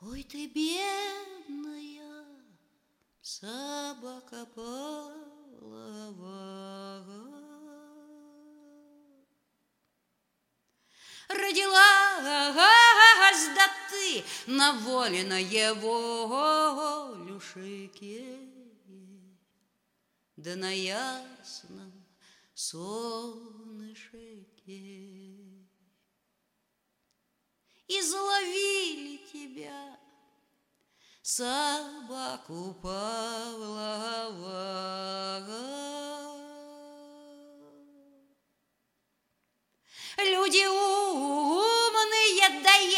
Ой, ты бедная собака половая, родилась да ты на воле на его люшике, да на ясном солнышке. Изловили тебя, собаку Павлова. Люди умные, да и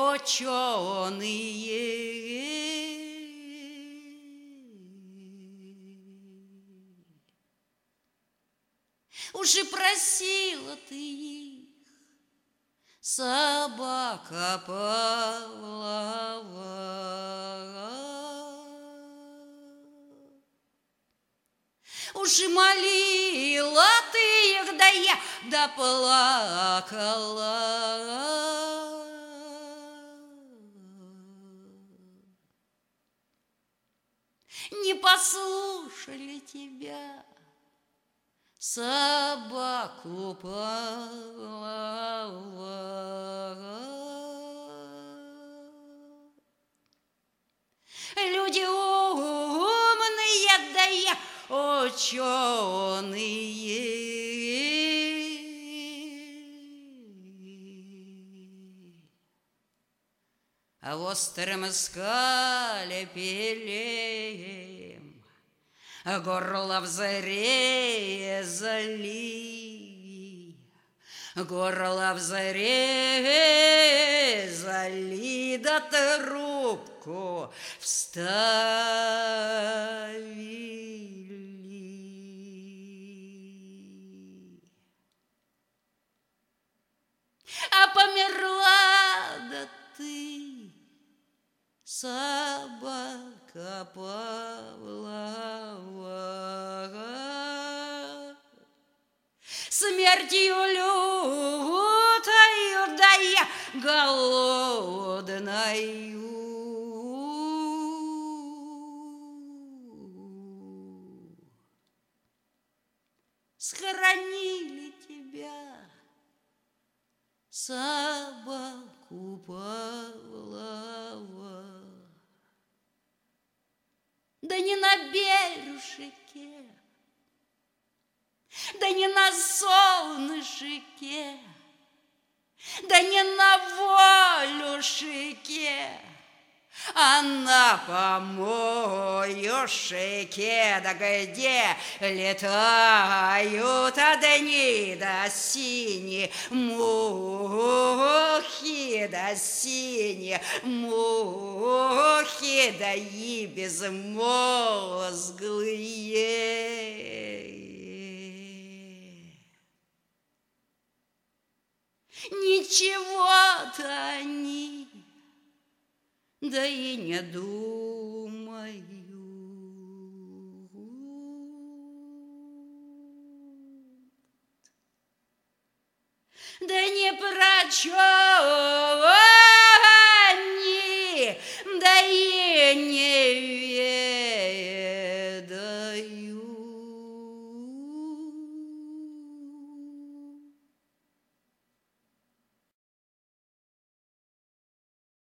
ученые. Уж и просила ты их, собака Павлова. Уж и молила ты их, да я доплакала. Не послушали тебя, собаку Павлова. Люди умные, да и ученые. А в остром скальпелем горло взрезали, горло взрезали, да трубку вставили. А померла да ты, собака Павлова, смертью лютою, да я голодною. Схоронили тебя, собаку Павлова. Да не на бережке, да не на солнышке, да не на волюшке, а на помоюшке, да где летают одни да синие мухи, да синие мухи, да и безмозглые. Ничего-то они, да и не думаю. Да не про